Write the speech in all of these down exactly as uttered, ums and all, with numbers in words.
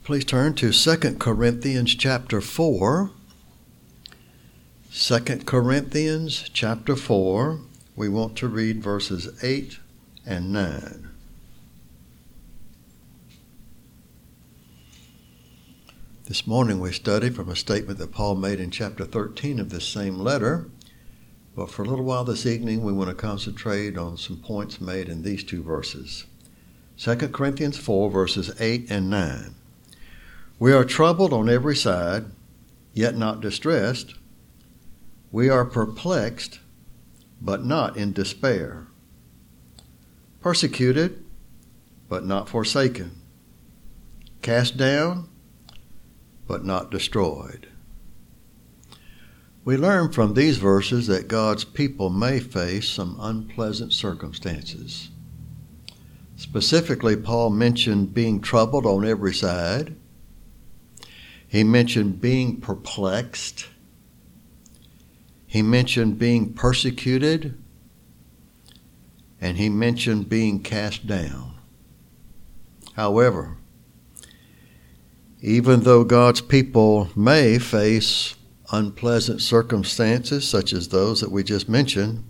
Please turn to Second Corinthians chapter four. Second Corinthians chapter four. We want to read verses eight and nine. This morning we studied from a statement that Paul made in chapter thirteen of this same letter. But for a little while this evening we want to concentrate on some points made in these two verses. Second Corinthians four, verses eight and nine. We are troubled on every side, yet not distressed. We are perplexed, but not in despair. Persecuted, but not forsaken. Cast down, but not destroyed. We learn from these verses that God's people may face some unpleasant circumstances. Specifically, Paul mentioned being troubled on every side. He mentioned being perplexed. He mentioned being persecuted. And he mentioned being cast down. However, even though God's people may face unpleasant circumstances such as those that we just mentioned,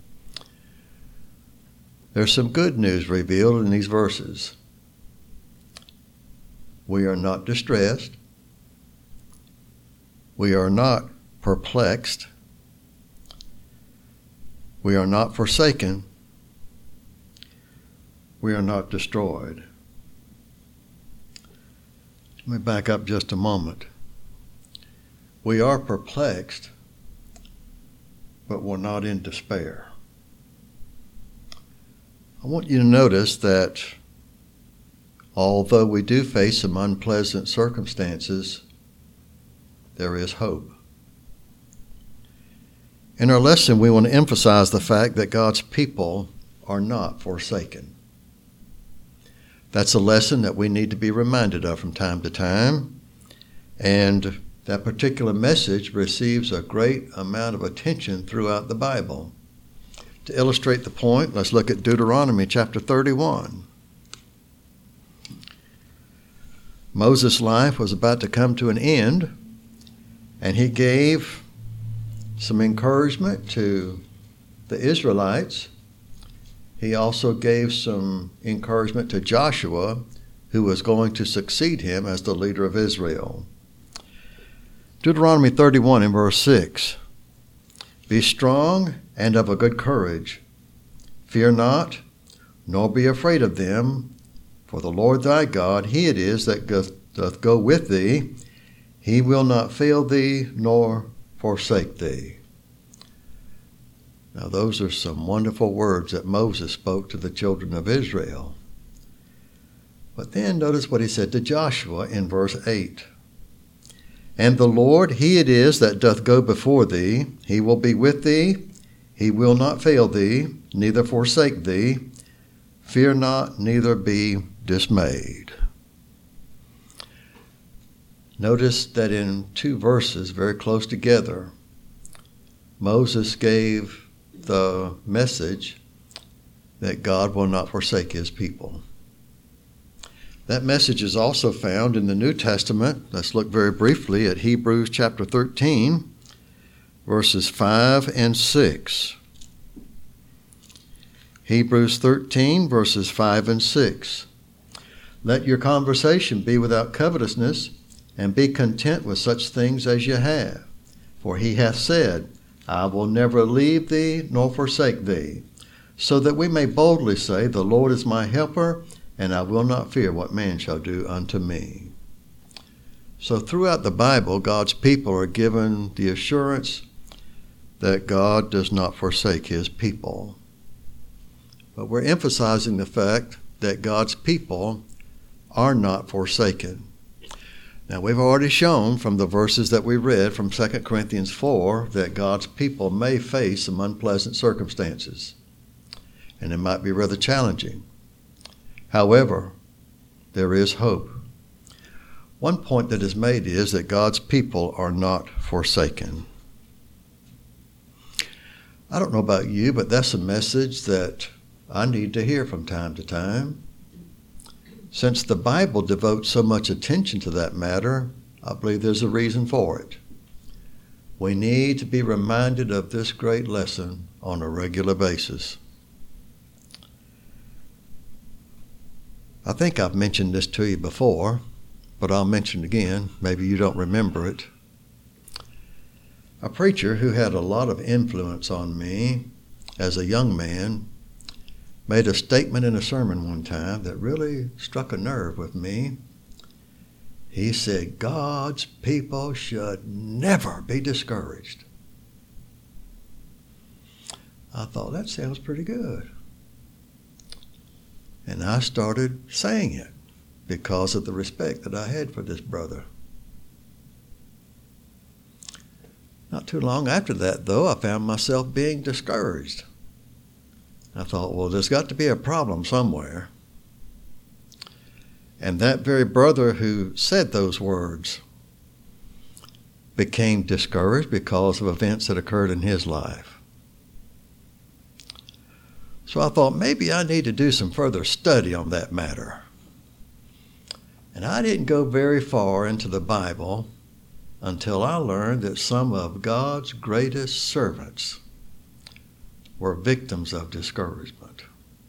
there's some good news revealed in these verses. We are not distressed. We are not perplexed. We are not forsaken. We are not destroyed. Let me back up just a moment. We are perplexed, but we're not in despair. I want you to notice that although we do face some unpleasant circumstances, there is hope. In our lesson, we want to emphasize the fact that God's people are not forsaken. That's a lesson that we need to be reminded of from time to time. And that particular message receives a great amount of attention throughout the Bible. To illustrate the point, let's look at Deuteronomy chapter thirty-one. Moses' life was about to come to an end, and he gave some encouragement to the Israelites. He also gave some encouragement to Joshua, who was going to succeed him as the leader of Israel. Deuteronomy thirty-one in verse six. Be strong and of a good courage. Fear not, nor be afraid of them. For the Lord thy God, he it is that doth go with thee. He will not fail thee, nor forsake thee. Now those are some wonderful words that Moses spoke to the children of Israel. But then notice what he said to Joshua in verse eight. And the Lord, he it is that doth go before thee. He will be with thee. He will not fail thee, neither forsake thee. Fear not, neither be dismayed. Notice that in two verses, very close together, Moses gave the message that God will not forsake his people. That message is also found in the New Testament. Let's look very briefly at Hebrews chapter thirteen, verses five and six. Hebrews thirteen, verses five and six. Let your conversation be without covetousness, and be content with such things as you have. For he hath said, I will never leave thee nor forsake thee, so that we may boldly say, the Lord is my helper, and I will not fear what man shall do unto me. So throughout the Bible, God's people are given the assurance that God does not forsake his people. But we're emphasizing the fact that God's people are not forsaken. Now, we've already shown from the verses that we read from Second Corinthians four that God's people may face some unpleasant circumstances, and it might be rather challenging. However, there is hope. One point that is made is that God's people are not forsaken. I don't know about you, but that's a message that I need to hear from time to time. Since the Bible devotes so much attention to that matter, I believe there's a reason for it. We need to be reminded of this great lesson on a regular basis. I think I've mentioned this to you before, but I'll mention it again. Maybe you don't remember it. A preacher who had a lot of influence on me as a young man made a statement in a sermon one time that really struck a nerve with me. He said, God's people should never be discouraged. I thought, that sounds pretty good. And I started saying it because of the respect that I had for this brother. Not too long after that, though, I found myself being discouraged. I thought, well, there's got to be a problem somewhere. And that very brother who said those words became discouraged because of events that occurred in his life. So I thought, maybe I need to do some further study on that matter. And I didn't go very far into the Bible until I learned that some of God's greatest servants were victims of discouragement.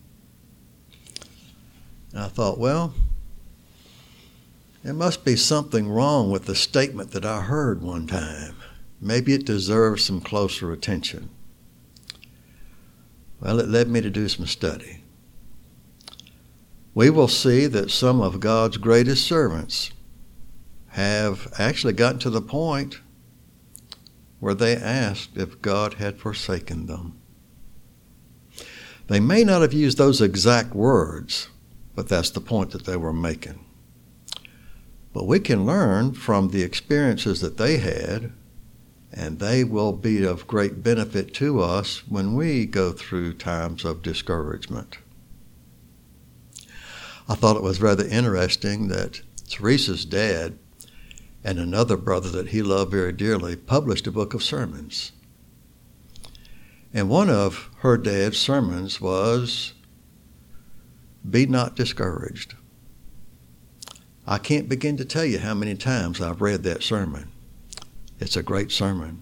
And I thought, well, there must be something wrong with the statement that I heard one time. Maybe it deserves some closer attention. Well, it led me to do some study. We will see that some of God's greatest servants have actually gotten to the point where they asked if God had forsaken them. They may not have used those exact words, but that's the point that they were making. But we can learn from the experiences that they had, and they will be of great benefit to us when we go through times of discouragement. I thought it was rather interesting that Teresa's dad and another brother that he loved very dearly published a book of sermons. And one of her dad's sermons was, "Be not discouraged." I can't begin to tell you how many times I've read that sermon. It's a great sermon.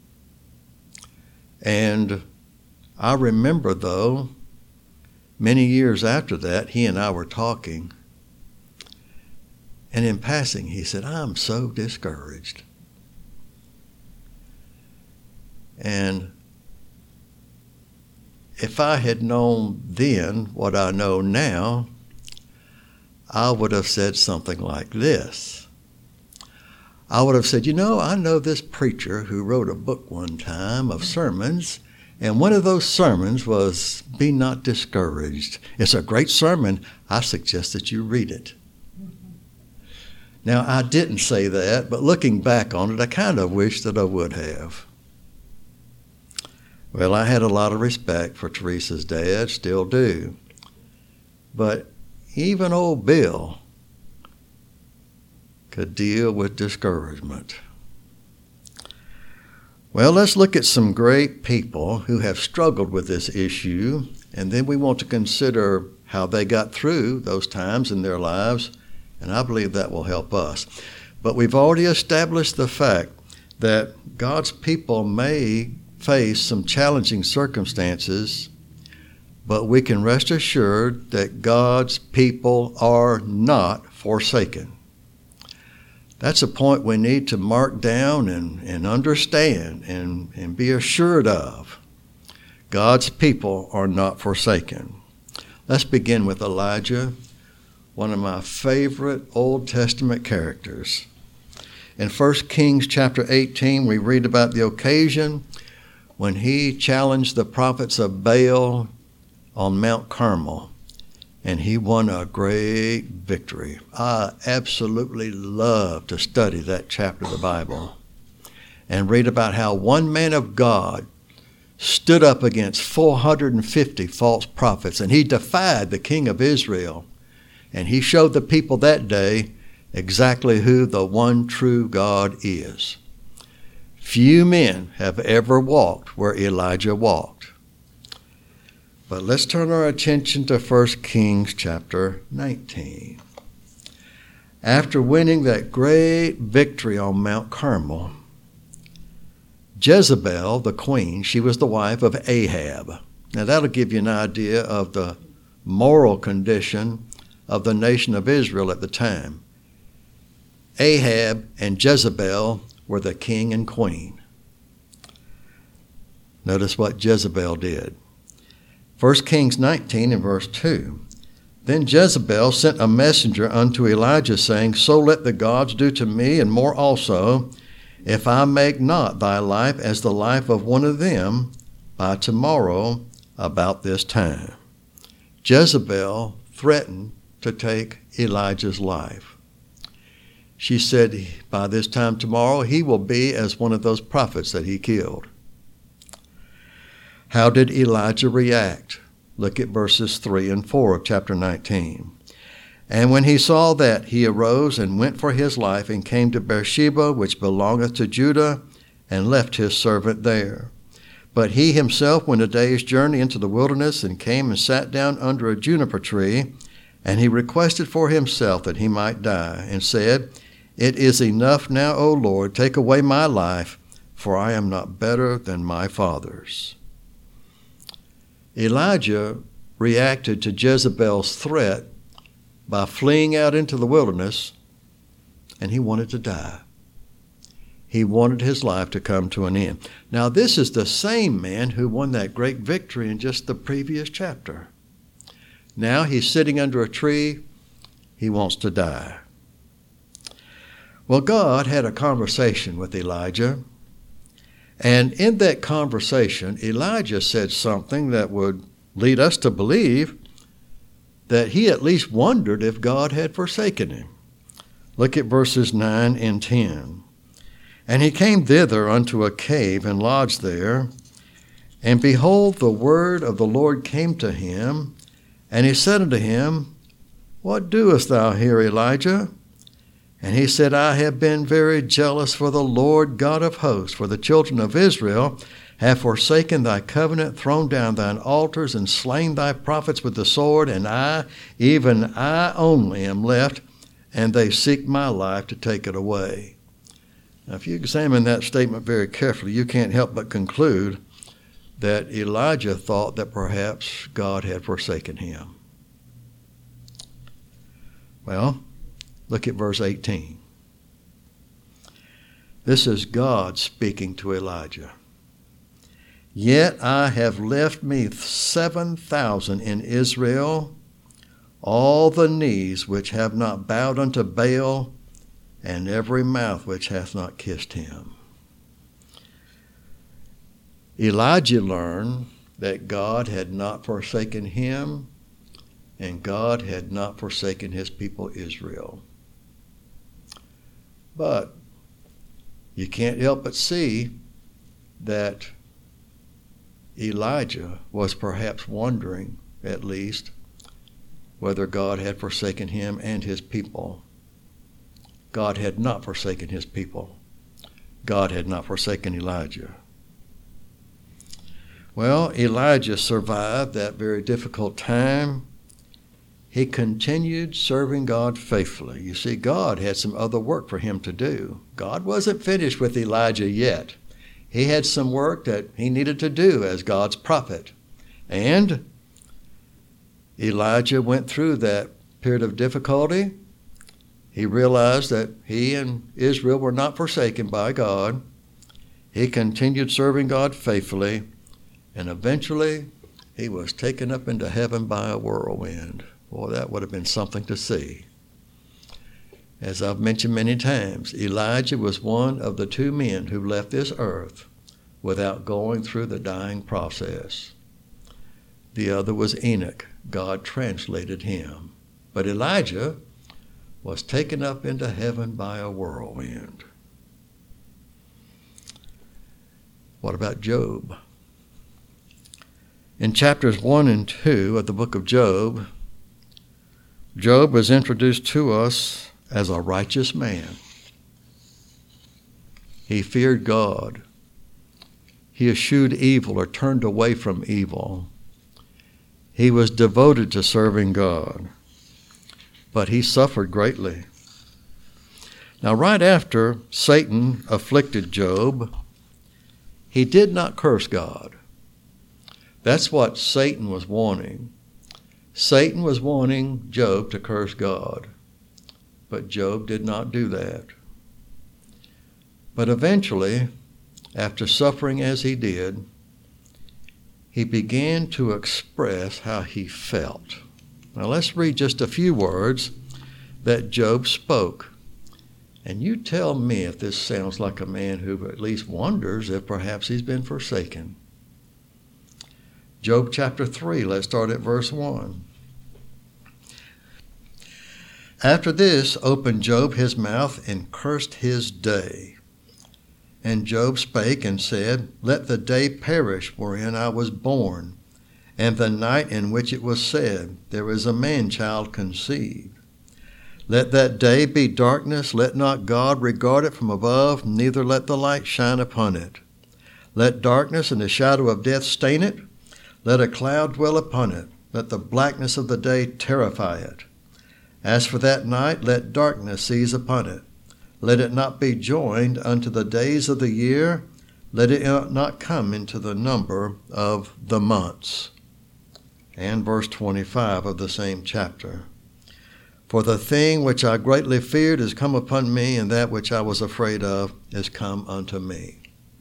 And I remember, though, many years after that, he and I were talking, and in passing, he said, "I'm so discouraged." And if I had known then what I know now, I would have said something like this. I would have said, you know, I know this preacher who wrote a book one time of sermons, and one of those sermons was, "Be not discouraged." It's a great sermon. I suggest that you read it. Now, I didn't say that, but looking back on it, I kind of wish that I would have. Well, I had a lot of respect for Teresa's dad, still do. But even old Bill could deal with discouragement. Well, let's look at some great people who have struggled with this issue, and then we want to consider how they got through those times in their lives, and I believe that will help us. But we've already established the fact that God's people may face some challenging circumstances, but we can rest assured that God's people are not forsaken. That's a point we need to mark down and, and understand and, and be assured of. God's people are not forsaken. Let's begin with Elijah, one of my favorite Old Testament characters. In First Kings chapter eighteen, we read about the occasion when he challenged the prophets of Baal on Mount Carmel, and he won a great victory. I absolutely love to study that chapter of the Bible and read about how one man of God stood up against four hundred fifty false prophets, and he defied the king of Israel, and he showed the people that day exactly who the one true God is. Few men have ever walked where Elijah walked. But let's turn our attention to First Kings chapter nineteen. After winning that great victory on Mount Carmel, Jezebel, the queen, she was the wife of Ahab. Now that'll give you an idea of the moral condition of the nation of Israel at the time. Ahab and Jezebel were the king and queen. Notice what Jezebel did. First Kings nineteen and verse two. Then Jezebel sent a messenger unto Elijah, saying, So let the gods do to me, and more also, if I make not thy life as the life of one of them by tomorrow about this time. Jezebel threatened to take Elijah's life. She said, by this time tomorrow, he will be as one of those prophets that he killed. How did Elijah react? Look at verses three and four of chapter nineteen. And when he saw that, he arose and went for his life, and came to Beersheba, which belongeth to Judah, and left his servant there. But he himself went a day's journey into the wilderness, and came and sat down under a juniper tree, and he requested for himself that he might die, and said, It is enough now, O Lord, take away my life, for I am not better than my fathers. Elijah reacted to Jezebel's threat by fleeing out into the wilderness, and he wanted to die. He wanted his life to come to an end. Now, this is the same man who won that great victory in just the previous chapter. Now he's sitting under a tree. He wants to die. Well, God had a conversation with Elijah. And in that conversation, Elijah said something that would lead us to believe that he at least wondered if God had forsaken him. Look at verses nine and ten. And he came thither unto a cave and lodged there. And behold, the word of the Lord came to him. And he said unto him, What doest thou here, Elijah? And he said, I have been very jealous for the Lord God of hosts, for the children of Israel have forsaken thy covenant, thrown down thine altars, and slain thy prophets with the sword, and I, even I only, am left, and they seek my life to take it away. Now, if you examine that statement very carefully, you can't help but conclude that Elijah thought that perhaps God had forsaken him. Well, look at verse eighteen. This is God speaking to Elijah. Yet I have left me seven thousand in Israel, all the knees which have not bowed unto Baal, and every mouth which hath not kissed him. Elijah learned that God had not forsaken him, and God had not forsaken his people Israel. But you can't help but see that Elijah was perhaps wondering, at least, whether God had forsaken him and his people. God had not forsaken his people. God had not forsaken Elijah. Well, Elijah survived that very difficult time. He continued serving God faithfully. You see, God had some other work for him to do. God wasn't finished with Elijah yet. He had some work that he needed to do as God's prophet. And Elijah went through that period of difficulty. He realized that he and Israel were not forsaken by God. He continued serving God faithfully, and eventually he was taken up into heaven by a whirlwind. Boy, that would have been something to see. As I've mentioned many times, Elijah was one of the two men who left this earth without going through the dying process. The other was Enoch. God translated him. But Elijah was taken up into heaven by a whirlwind. What about Job? In chapters one and two of the book of Job, Job was introduced to us as a righteous man. He feared God. He eschewed evil or turned away from evil. He was devoted to serving God. But he suffered greatly. Now, right after Satan afflicted Job, he did not curse God. That's what Satan was wanting. Satan was wanting Job to curse God, but Job did not do that. But eventually, after suffering as he did, he began to express how he felt. Now let's read just a few words that Job spoke. And you tell me if this sounds like a man who at least wonders if perhaps he's been forsaken. Job chapter three, let's start at verse one. After this opened Job his mouth and cursed his day. And Job spake and said, Let the day perish wherein I was born, and the night in which it was said, There is a man-child conceived. Let that day be darkness, let not God regard it from above, neither let the light shine upon it. Let darkness and the shadow of death stain it, let a cloud dwell upon it, let the blackness of the day terrify it. As for that night, let darkness seize upon it. Let it not be joined unto the days of the year, let it not come into the number of the months. And verse twenty-five of the same chapter. For the thing which I greatly feared is come upon me, and that which I was afraid of is come unto me.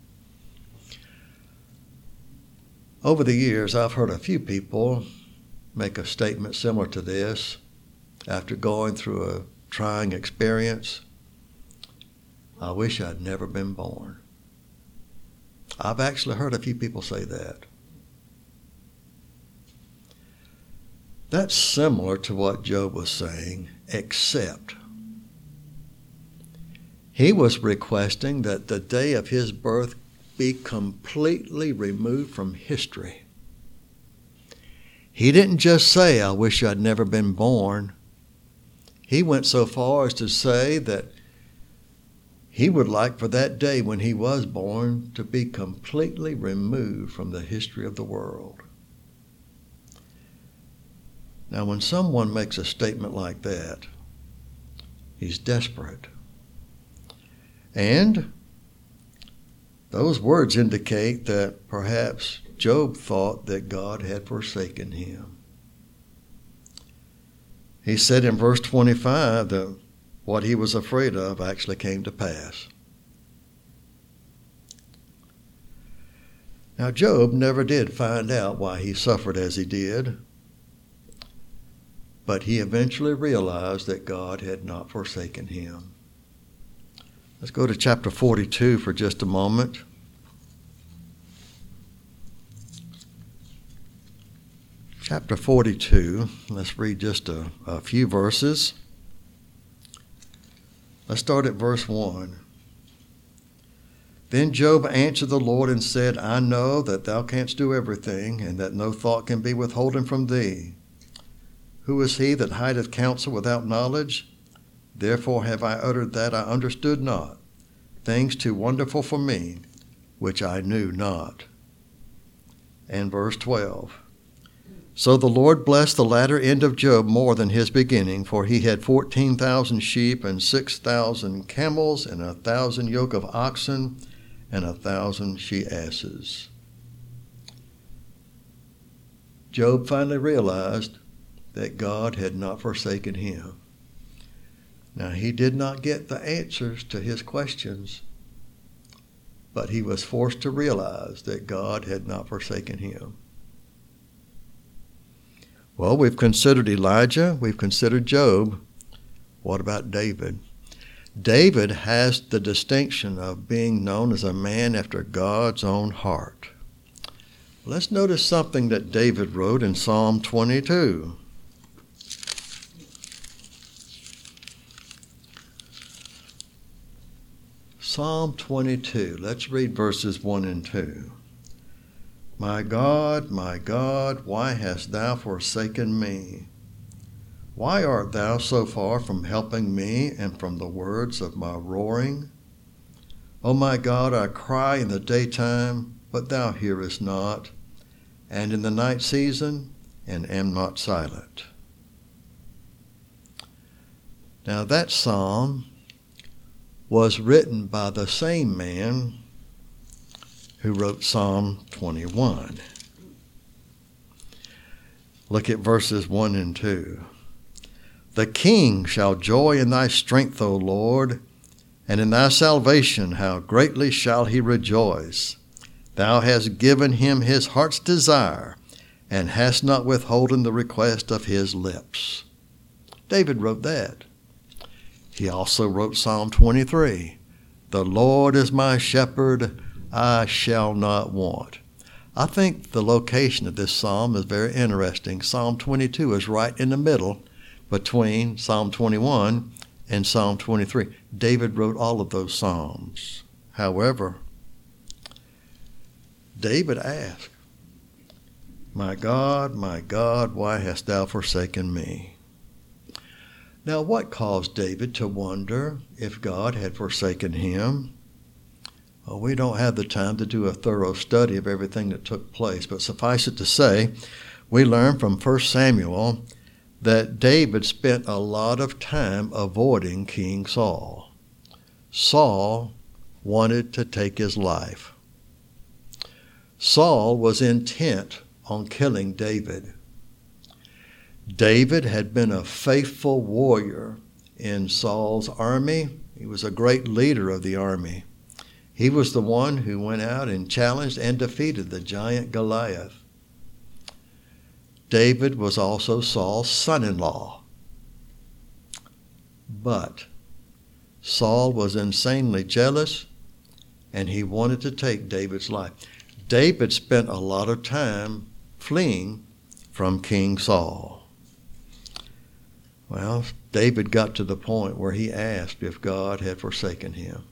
Over the years, I've heard a few people make a statement similar to this after going through a trying experience. I wish I'd never been born. I've actually heard a few people say that. That's similar to what Job was saying, except he was requesting that the day of his birth be completely removed from history. He didn't just say, I wish I'd never been born. He went so far as to say that he would like for that day when he was born to be completely removed from the history of the world. Now, when someone makes a statement like that, he's desperate. And those words indicate that perhaps Job thought that God had forsaken him. He said in verse twenty-five that what he was afraid of actually came to pass. Now, Job never did find out why he suffered as he did, but he eventually realized that God had not forsaken him. Let's go to chapter forty-two for just a moment. Chapter forty-two, let's read just a, a few verses. Let's start at verse one. Then Job answered the Lord and said, I know that thou canst do everything, and that no thought can be withholden from thee. Who is he that hideth counsel without knowledge? Therefore have I uttered that I understood not, things too wonderful for me, which I knew not. And verse twelve. So the Lord blessed the latter end of Job more than his beginning, for he had fourteen thousand sheep and six thousand camels and a thousand yoke of oxen and a thousand she-asses. Job finally realized that God had not forsaken him. Now, he did not get the answers to his questions, but he was forced to realize that God had not forsaken him. Well, we've considered Elijah, we've considered Job. What about David? David has the distinction of being known as a man after God's own heart. Let's notice something that David wrote in Psalm twenty-two. Psalm twenty-two, let's read verses one and two. My God, my God, why hast thou forsaken me? Why art thou so far from helping me and from the words of my roaring? O my God, I cry in the daytime, but thou hearest not, and in the night season, and am not silent. Now that psalm was written by the same man who wrote Psalm twenty-one. Look at verses one and two. The king shall joy in thy strength, O Lord, and in thy salvation how greatly shall he rejoice. Thou hast given him his heart's desire, and hast not withholden the request of his lips. David wrote that. He also wrote Psalm twenty-three. The Lord is my shepherd, I shall not want. I think the location of this psalm is very interesting. Psalm twenty-two is right in the middle between Psalm twenty-one and Psalm twenty-three. David wrote all of those psalms. However, David asked, My God, my God, why hast thou forsaken me? Now, what caused David to wonder if God had forsaken him? Well, we don't have the time to do a thorough study of everything that took place, but suffice it to say, we learn from First Samuel that David spent a lot of time avoiding King Saul. Saul wanted to take his life. Saul was intent on killing David. David had been a faithful warrior in Saul's army. He was a great leader of the army. He was the one who went out and challenged and defeated the giant Goliath. David was also Saul's son-in-law. But Saul was insanely jealous, and he wanted to take David's life. David spent a lot of time fleeing from King Saul. Well, David got to the point where he asked if God had forsaken him.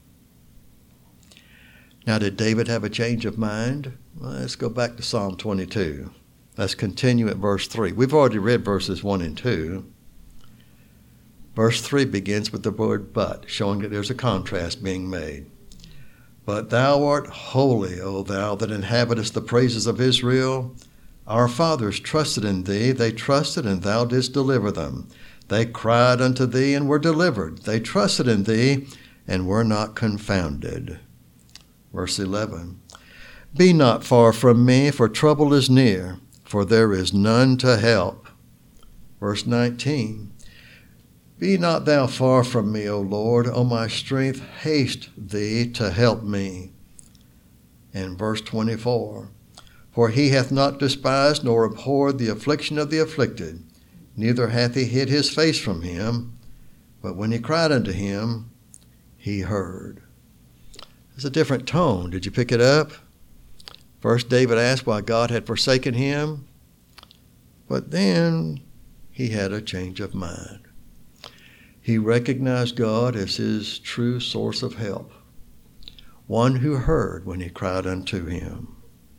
Now, did David have a change of mind? Well, let's go back to Psalm twenty-two. Let's continue at verse three. We've already read verses one and two. Verse three begins with the word but, showing that there's a contrast being made. But thou art holy, O thou that inhabitest the praises of Israel. Our fathers trusted in thee. They trusted, and thou didst deliver them. They cried unto thee, and were delivered. They trusted in thee, and were not confounded. Verse eleven. Be not far from me, for trouble is near, for there is none to help. Verse nineteen. Be not thou far from me, O Lord, O my strength, haste thee to help me. And verse twenty-four. For he hath not despised nor abhorred the affliction of the afflicted, neither hath he hid his face from him, but when he cried unto him, he heard. It's a different tone. Did you pick it up? First, David asked why God had forsaken him, but then he had a change of mind. He recognized God as his true source of help, one who heard when he cried unto him.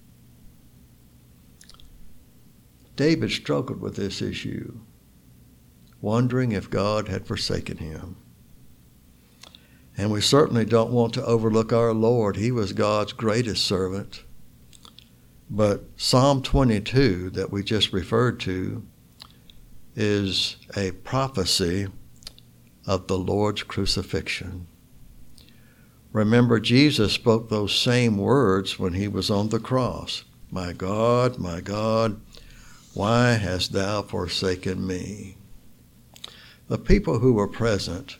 David struggled with this issue, wondering if God had forsaken him. And we certainly don't want to overlook our Lord. He was God's greatest servant. But Psalm twenty-two that we just referred to is a prophecy of the Lord's crucifixion. Remember, Jesus spoke those same words when he was on the cross. My God, my God, why hast thou forsaken me? The people who were present,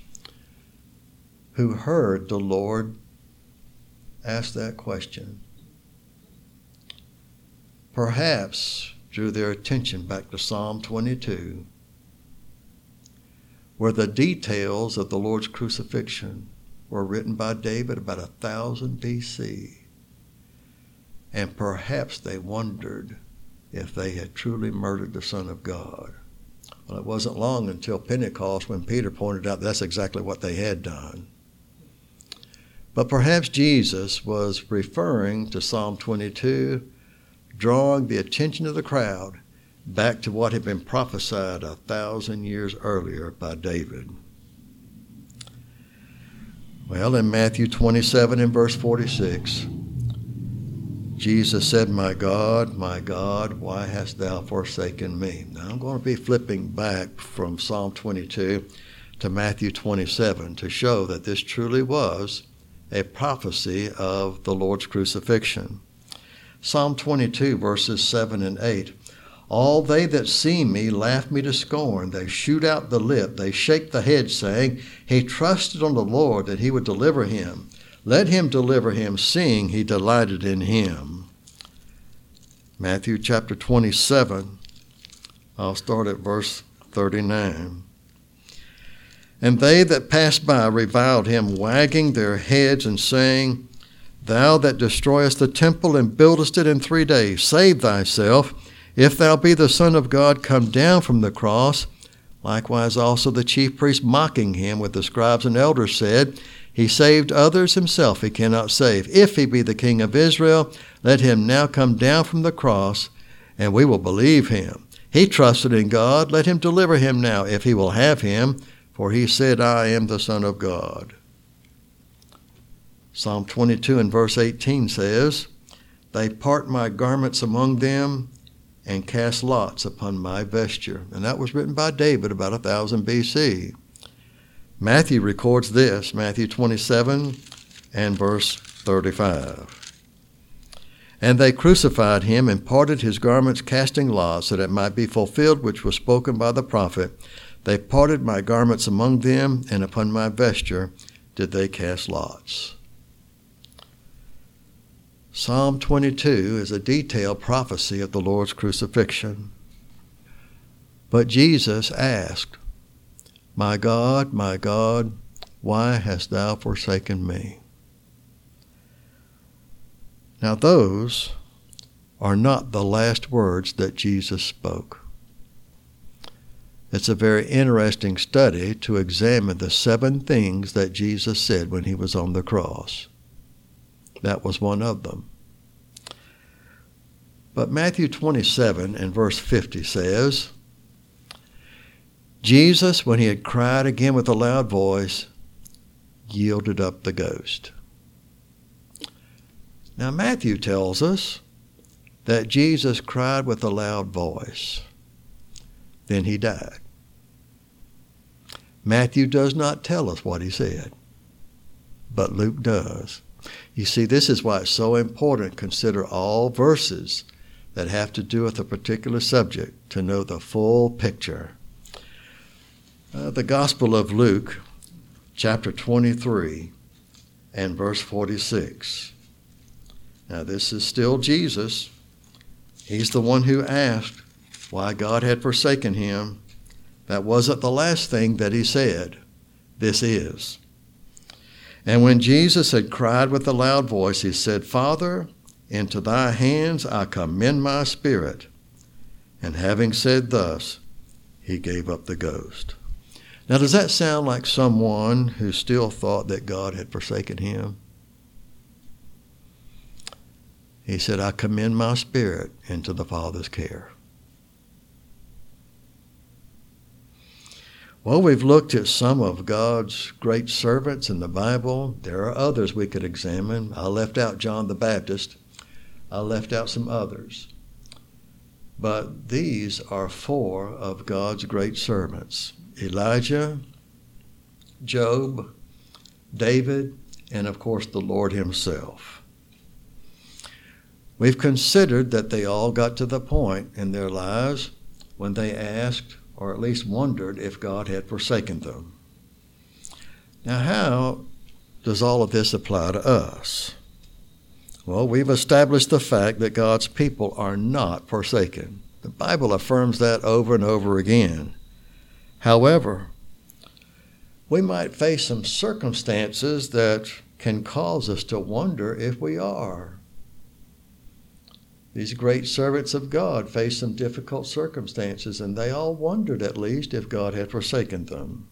who heard the Lord ask that question, perhaps drew their attention back to Psalm twenty-two, where the details of the Lord's crucifixion were written by David about a thousand B C. And perhaps they wondered if they had truly murdered the Son of God. Well, it wasn't long until Pentecost when Peter pointed out that's exactly what they had done. But perhaps Jesus was referring to Psalm twenty-two, drawing the attention of the crowd back to what had been prophesied a thousand years earlier by David. Well, in Matthew twenty-seven and verse forty-six, Jesus said, My God, my God, why hast thou forsaken me? Now I'm going to be flipping back from Psalm twenty-two to Matthew twenty-seven to show that this truly was a prophecy of the Lord's crucifixion. Psalm twenty-two, verses seven and eight. All they that see me laugh me to scorn. They shoot out the lip. They shake the head, saying, He trusted on the Lord that he would deliver him. Let him deliver him, seeing he delighted in him. Matthew chapter twenty-seven, I'll start at verse thirty-nine. And they that passed by reviled him, wagging their heads and saying, Thou that destroyest the temple and buildest it in three days, save thyself. If thou be the Son of God, come down from the cross. Likewise also the chief priests, mocking him with the scribes and elders, said, He saved others, himself he cannot save. If he be the King of Israel, let him now come down from the cross, and we will believe him. He trusted in God, let him deliver him now, if he will have him, for he said, I am the Son of God. Psalm twenty-two and verse eighteen says, They part my garments among them, and cast lots upon my vesture. And that was written by David about one thousand B C. Matthew records this, Matthew twenty-seven and verse thirty-five. And they crucified him and parted his garments, casting lots, that it might be fulfilled which was spoken by the prophet. They parted my garments among them, and upon my vesture did they cast lots. Psalm twenty-two is a detailed prophecy of the Lord's crucifixion. But Jesus asked, My God, my God, why hast thou forsaken me? Now those are not the last words that Jesus spoke. It's a very interesting study to examine the seven things that Jesus said when he was on the cross. That was one of them. But Matthew twenty-seven and verse fifty says, Jesus, when he had cried again with a loud voice, yielded up the ghost. Now Matthew tells us that Jesus cried with a loud voice. Then he died. Matthew does not tell us what he said, but Luke does. You see, this is why it's so important to consider all verses that have to do with a particular subject to know the full picture. Uh, the Gospel of Luke, chapter twenty-three and verse forty-six. Now this is still Jesus. He's the one who asked why God had forsaken him. That wasn't the last thing that he said. This is. And when Jesus had cried with a loud voice, he said, Father, into thy hands I commend my spirit. And having said thus, he gave up the ghost. Now, does that sound like someone who still thought that God had forsaken him? He said, I commend my spirit into the Father's care. Well, we've looked at some of God's great servants in the Bible. There are others we could examine. I left out John the Baptist. I left out some others. But these are four of God's great servants: Elijah, Job, David, and of course the Lord himself. We've considered that they all got to the point in their lives when they asked, or at least wondered, if God had forsaken them. Now, how does all of this apply to us? Well, we've established the fact that God's people are not forsaken. The Bible affirms that over and over again. However, we might face some circumstances that can cause us to wonder if we are. These great servants of God faced some difficult circumstances, and they all wondered, at least, if God had forsaken them.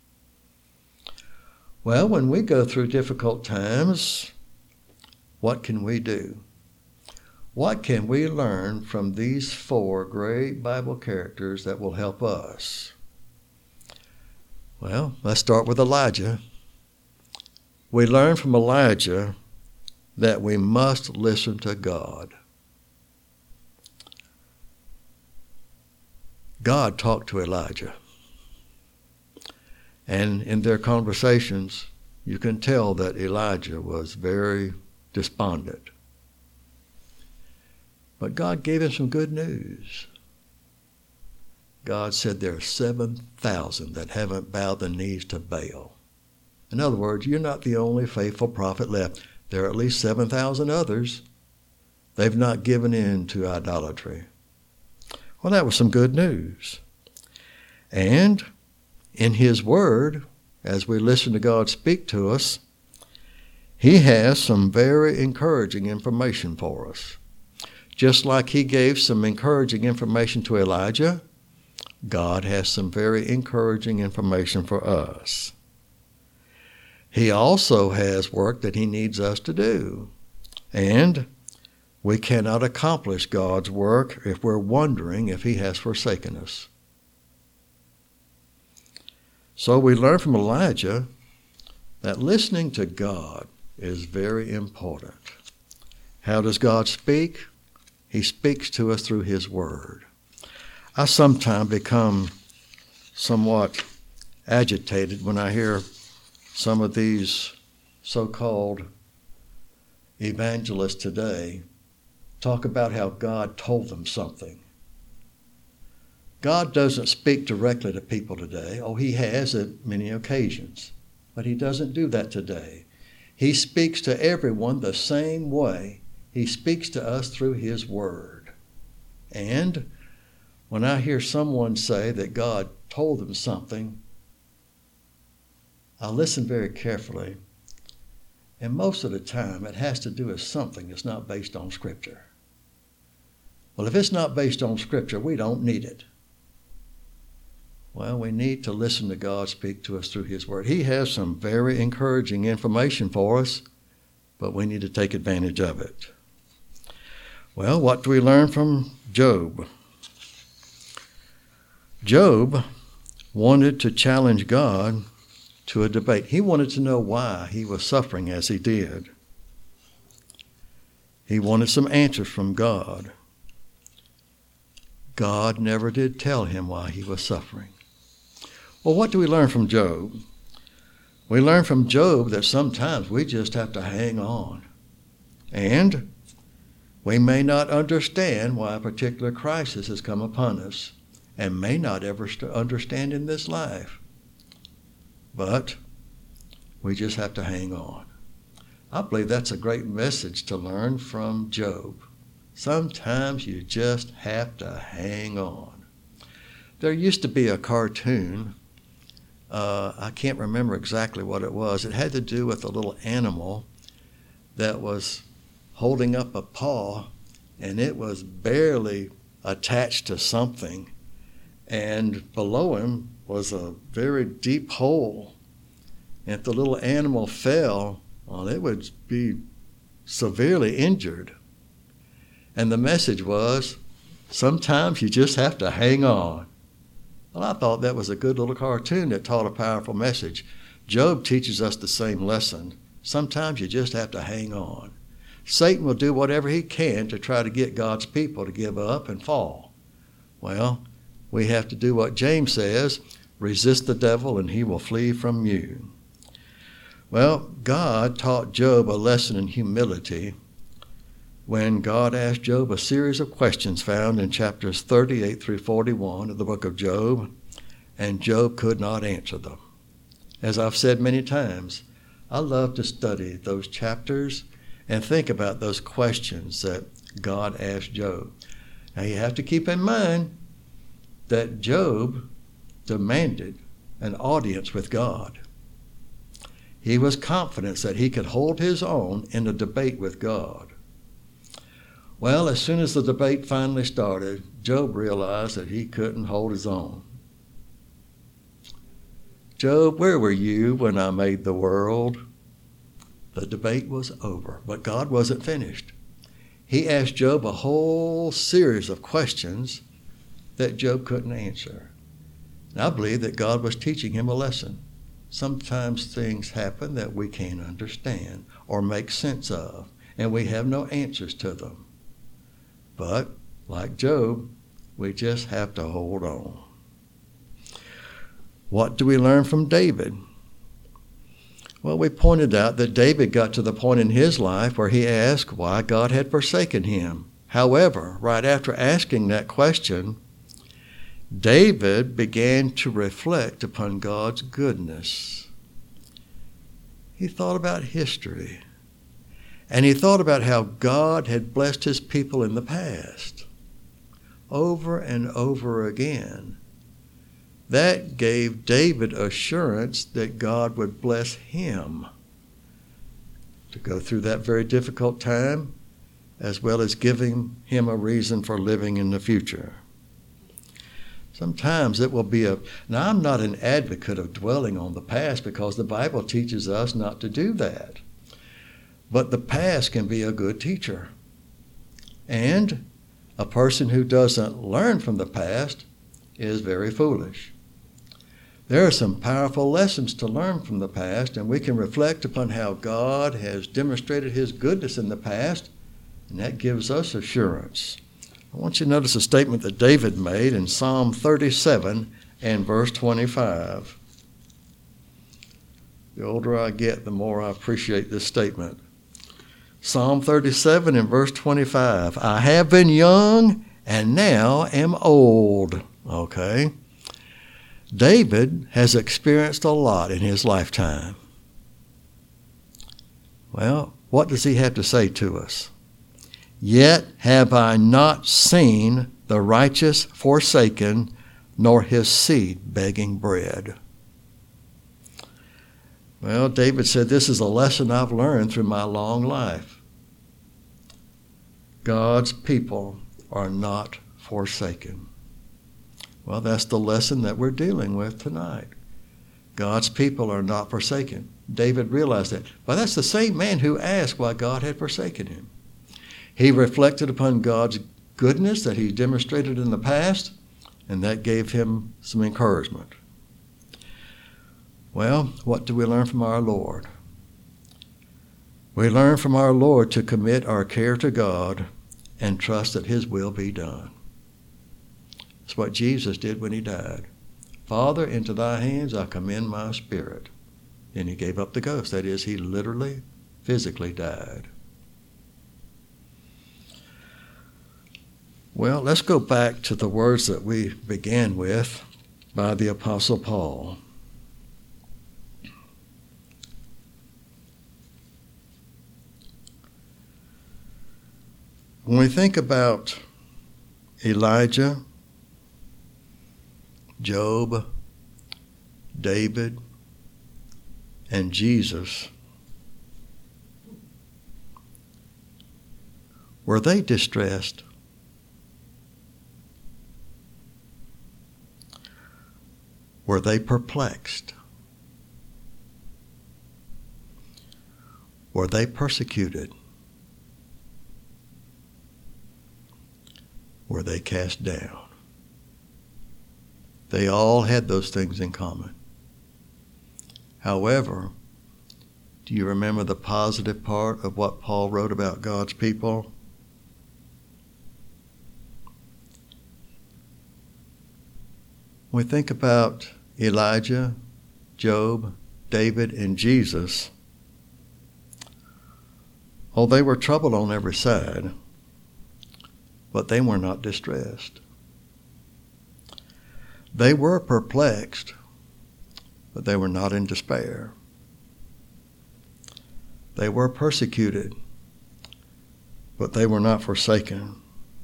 Well, when we go through difficult times, what can we do? What can we learn from these four great Bible characters that will help us? Well, let's start with Elijah. We learn from Elijah that we must listen to God. God talked to Elijah. And in their conversations, you can tell that Elijah was very despondent. But God gave him some good news. God said there are seven thousand that haven't bowed the knees to Baal. In other words, you're not the only faithful prophet left. There are at least seven thousand others. They've not given in to idolatry. Well, that was some good news. And in his word, as we listen to God speak to us, he has some very encouraging information for us. Just like he gave some encouraging information to Elijah, God has some very encouraging information for us. He also has work that he needs us to do. And we cannot accomplish God's work if we're wondering if he has forsaken us. So we learn from Elijah that listening to God is very important. How does God speak? He speaks to us through his word. I sometimes become somewhat agitated when I hear some of these so-called evangelists today talk about how God told them something. God doesn't speak directly to people today. Oh, he has at many occasions, but he doesn't do that today. He speaks to everyone the same way. He speaks to us through his word. And when I hear someone say that God told them something, I listen very carefully. And most of the time, it has to do with something that's not based on Scripture. Well, if it's not based on Scripture, we don't need it. Well, we need to listen to God speak to us through his word. He has some very encouraging information for us, but we need to take advantage of it. Well, what do we learn from Job? Job wanted to challenge God to a debate. He wanted to know why he was suffering as he did. He wanted some answers from God. God never did tell him why he was suffering. Well, what do we learn from Job? We learn from Job that sometimes we just have to hang on. And we may not understand why a particular crisis has come upon us and may not ever understand in this life. But we just have to hang on. I believe that's a great message to learn from Job. Sometimes you just have to hang on. There used to be a cartoon. Uh, I can't remember exactly what it was. It had to do with a little animal that was holding up a paw, and it was barely attached to something. And below him was a very deep hole. And if the little animal fell, well, it would be severely injured. And the message was, sometimes you just have to hang on. Well, I thought that was a good little cartoon that taught a powerful message. Job teaches us the same lesson. Sometimes you just have to hang on. Satan will do whatever he can to try to get God's people to give up and fall. Well, we have to do what James says, resist the devil and he will flee from you. Well, God taught Job a lesson in humility when God asked Job a series of questions found in chapters thirty-eight through forty-one of the book of Job, and Job could not answer them. As I've said many times, I love to study those chapters and think about those questions that God asked Job. Now you have to keep in mind that Job demanded an audience with God. He was confident that he could hold his own in a debate with God. Well, as soon as the debate finally started, Job realized that he couldn't hold his own. Job, where were you when I made the world? The debate was over, but God wasn't finished. He asked Job a whole series of questions that Job couldn't answer. And I believe that God was teaching him a lesson. Sometimes things happen that we can't understand or make sense of, and we have no answers to them. But, like Job, we just have to hold on. What do we learn from David? Well, we pointed out that David got to the point in his life where he asked why God had forsaken him. However, right after asking that question, David began to reflect upon God's goodness. He thought about history, and he thought about how God had blessed his people in the past, over and over again. That gave David assurance that God would bless him to go through that very difficult time, as well as giving him a reason for living in the future. Sometimes it will be a... Now, I'm not an advocate of dwelling on the past because the Bible teaches us not to do that. But the past can be a good teacher. And a person who doesn't learn from the past is very foolish. There are some powerful lessons to learn from the past, and we can reflect upon how God has demonstrated his goodness in the past, and that gives us assurance. I want you to notice a statement that David made in Psalm thirty-seven and verse twenty-five. The older I get, the more I appreciate this statement. Psalm thirty-seven and verse twenty-five. I have been young and now am old. Okay. David has experienced a lot in his lifetime. Well, what does he have to say to us? Yet have I not seen the righteous forsaken, nor his seed begging bread. Well, David said, this is a lesson I've learned through my long life. God's people are not forsaken. Well, that's the lesson that we're dealing with tonight. God's people are not forsaken. David realized that. But that's the same man who asked why God had forsaken him. He reflected upon God's goodness that he demonstrated in the past, and that gave him some encouragement. Well, what do we learn from our Lord? We learn from our Lord to commit our care to God and trust that his will be done. That's what Jesus did when he died. Father, into thy hands I commend my spirit. Then he gave up the ghost. That is, he literally, physically died. Well, let's go back to the words that we began with by the Apostle Paul. When we think about Elijah, Job, David, and Jesus, were they distressed? Were they perplexed? Were they persecuted? Were they cast down? They all had those things in common. However, do you remember the positive part of what Paul wrote about God's people? When we think about Elijah, Job, David, and Jesus, oh, they were troubled on every side, but they were not distressed. They were perplexed, but they were not in despair. They were persecuted, but they were not forsaken.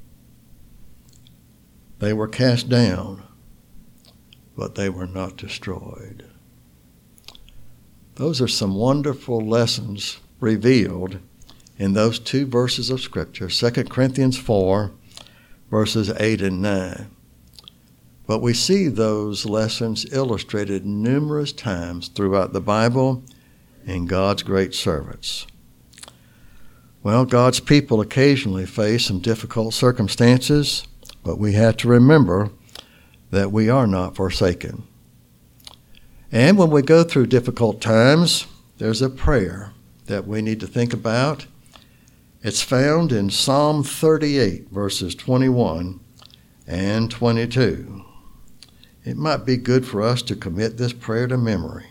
They were cast down, but they were not destroyed. Those are some wonderful lessons revealed in those two verses of Scripture, Second Corinthians four, verses eight and nine. But we see those lessons illustrated numerous times throughout the Bible in God's great servants. Well, God's people occasionally face some difficult circumstances, but we have to remember that we are not forsaken. And when we go through difficult times, there's a prayer that we need to think about. It's found in Psalm thirty-eight, verses twenty-one and twenty-two. it might be good for us to commit this prayer to memory.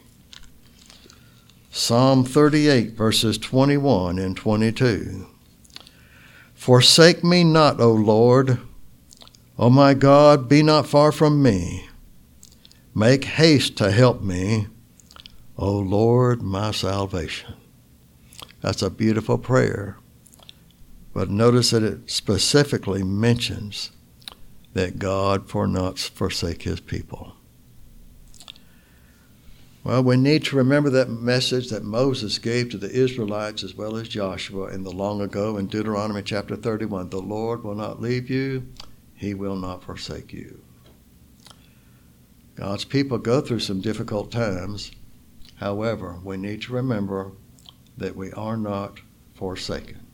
Psalm thirty-eight, verses twenty-one and twenty-two. Forsake me not, O Lord. O my God, be not far from me. Make haste to help me, O Lord, my salvation. That's a beautiful prayer. But notice that it specifically mentions that God for not forsake his people. Well, we need to remember that message that Moses gave to the Israelites as well as Joshua in the long ago in Deuteronomy chapter thirty-one. The Lord will not leave you. He will not forsake you. God's people go through some difficult times. However, we need to remember that we are not forsaken.